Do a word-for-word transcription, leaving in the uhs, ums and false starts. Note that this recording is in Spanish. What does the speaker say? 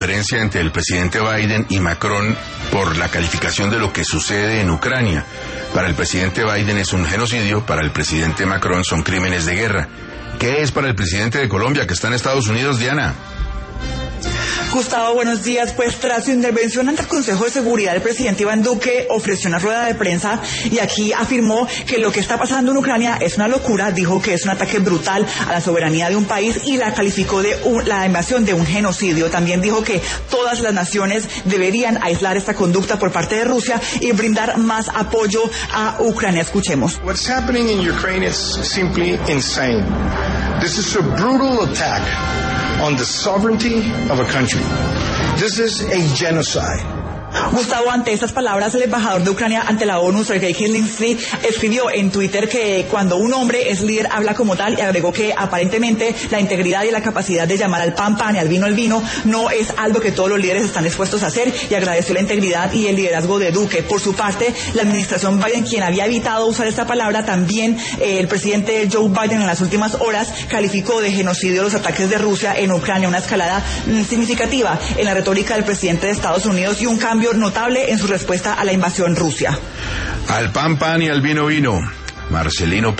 diferencia entre el presidente Biden y Macron por la calificación de lo que sucede en Ucrania. Para el presidente Biden es un genocidio, para el presidente Macron son crímenes de guerra. ¿Qué es para el presidente de Colombia, que está en Estados Unidos, Diana? Gustavo, buenos días. Pues tras su intervención ante el Consejo de Seguridad, el presidente Iván Duque ofreció una rueda de prensa y aquí afirmó que lo que está pasando en Ucrania es una locura. Dijo que es un ataque brutal a la soberanía de un país y la calificó de un, la invasión de un genocidio. También dijo que todas las naciones deberían aislar esta conducta por parte de Rusia y brindar más apoyo a Ucrania. Escuchemos. What's happening in Ukraine is simply insane. This is a brutal attack on the sovereignty of a country. This is a genocide. Gustavo, ante estas palabras, el embajador de Ucrania ante la ONU, Sergei Kilinsky, escribió en Twitter que cuando un hombre es líder habla como tal y agregó que aparentemente la integridad y la capacidad de llamar al pan pan y al vino el vino no es algo que todos los líderes están dispuestos a hacer, y agradeció la integridad y el liderazgo de Duque. Por su parte, la administración Biden, quien había evitado usar esta palabra, también eh, el presidente Joe Biden en las últimas horas calificó de genocidio los ataques de Rusia en Ucrania, una escalada mm, significativa en la retórica del presidente de Estados Unidos y un cambio notable en su respuesta a la invasión rusa. Al pan pan y al vino vino. Marcelino